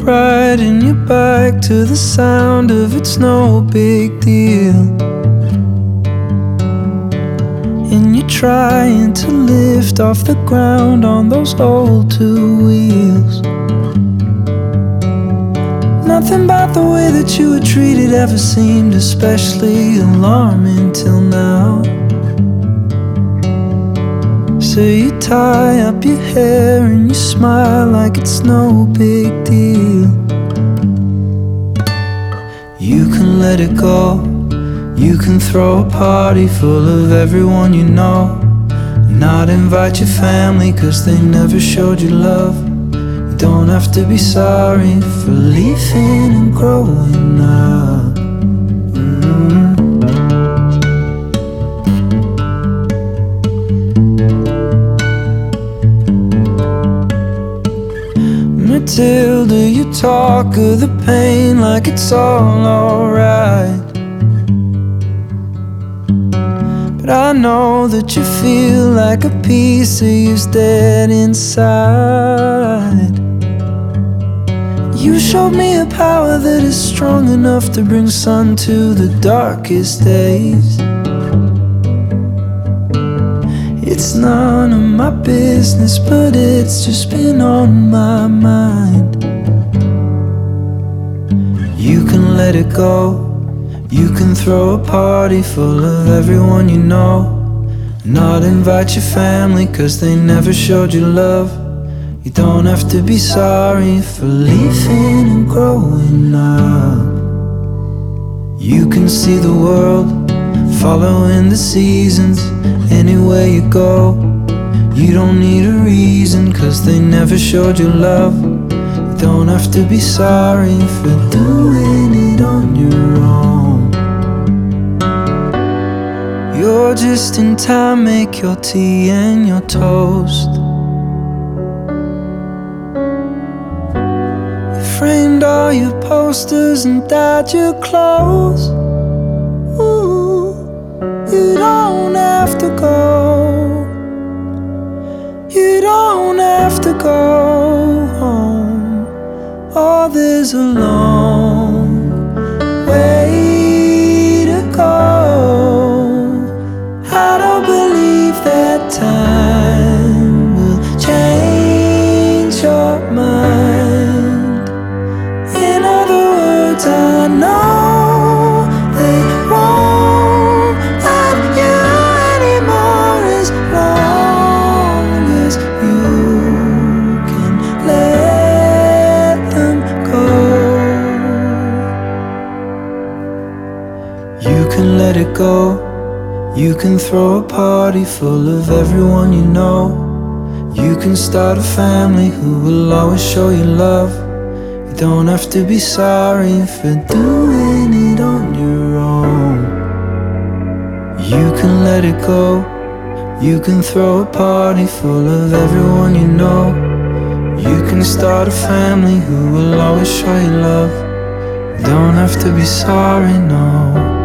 riding your bike to the sound of It's No Big Deal. And you're trying to lift off the ground on those old two wheels. Nothing about the way that you were treated ever seemed especially alarming till now. So you tie up your hair and you smile like it's no big deal. You can let it go. You can throw a party full of everyone you know, and not invite your family cause they never showed you love. You don't have to be sorry for leaving and growing up. Matilda, you talk of the pain like it's all alright, but I know that you feel like a piece of you's dead inside. You showed me a power that is strong enough to bring sun to the darkest days. It's none of my business, but it's just been on my mind. You can let it go. You can throw a party full of everyone you know, not invite your family cause they never showed you love. You don't have to be sorry for leaving and growing up. You can see the world, following the seasons, anywhere you go. You don't need a reason cause they never showed you love. You don't have to be sorry for doing it on your own. You're just in time, make your tea and your toast. You framed all your posters and dyed your clothes. Ooh, you don't have to go. You don't have to go home. Oh, there's a long way to go. I don't believe that time will change your mind. In other words, I know they won't love you anymore as long as you can let them go. You can let it go. You can throw a party full of everyone you know. You can start a family who will always show you love. You don't have to be sorry for doing it on your own. You can let it go. You can throw a party full of everyone you know. You can start a family who will always show you love. You don't have to be sorry, no.